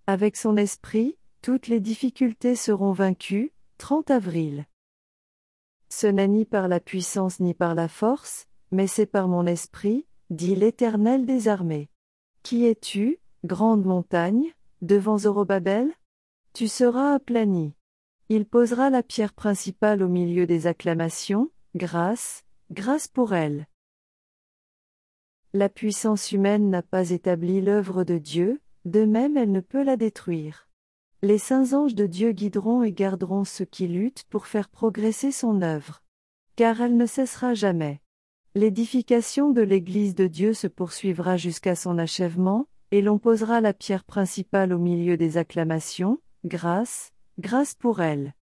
Avec son esprit, toutes les difficultés seront vaincues. 30 avril. Ce n'est ni par la puissance ni par la force, mais c'est par mon esprit, dit l'Éternel des armées. Qui es-tu, grande montagne, devant Zorobabel? Tu seras aplani. Il posera la pierre principale au milieu des acclamations, grâce, grâce pour elle. La puissance humaine n'a pas établi l'œuvre de Dieu, de même elle ne peut la détruire. Les saints anges de Dieu guideront et garderont ceux qui luttent pour faire progresser son œuvre. Car elle ne cessera jamais. L'édification de l'Église de Dieu se poursuivra jusqu'à son achèvement, et l'on posera la pierre principale au milieu des acclamations, grâce, grâce pour elle.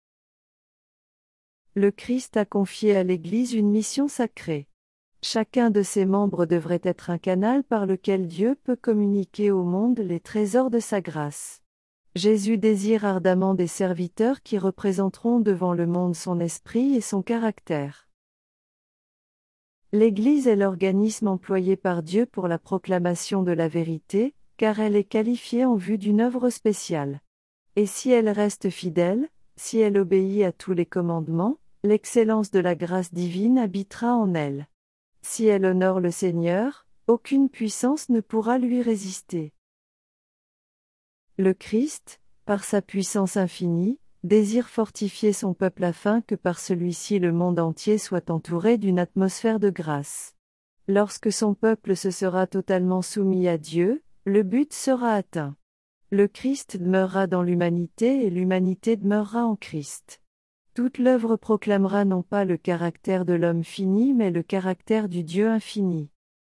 Le Christ a confié à l'Église une mission sacrée. Chacun de ses membres devrait être un canal par lequel Dieu peut communiquer au monde les trésors de sa grâce. Jésus désire ardemment des serviteurs qui représenteront devant le monde son esprit et son caractère. L'Église est l'organisme employé par Dieu pour la proclamation de la vérité, car elle est qualifiée en vue d'une œuvre spéciale. Et si elle reste fidèle, si elle obéit à tous les commandements, l'excellence de la grâce divine habitera en elle. Si elle honore le Seigneur, aucune puissance ne pourra lui résister. Le Christ, par sa puissance infinie, désire fortifier son peuple afin que par celui-ci le monde entier soit entouré d'une atmosphère de grâce. Lorsque son peuple se sera totalement soumis à Dieu, le but sera atteint. Le Christ demeurera dans l'humanité et l'humanité demeurera en Christ. Toute l'œuvre proclamera non pas le caractère de l'homme fini mais le caractère du Dieu infini.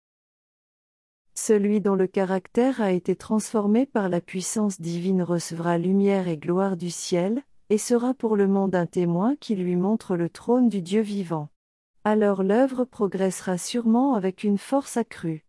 Celui dont le caractère a été transformé par la puissance divine recevra lumière et gloire du ciel, et sera pour le monde un témoin qui lui montre le trône du Dieu vivant. Alors l'œuvre progressera sûrement avec une force accrue.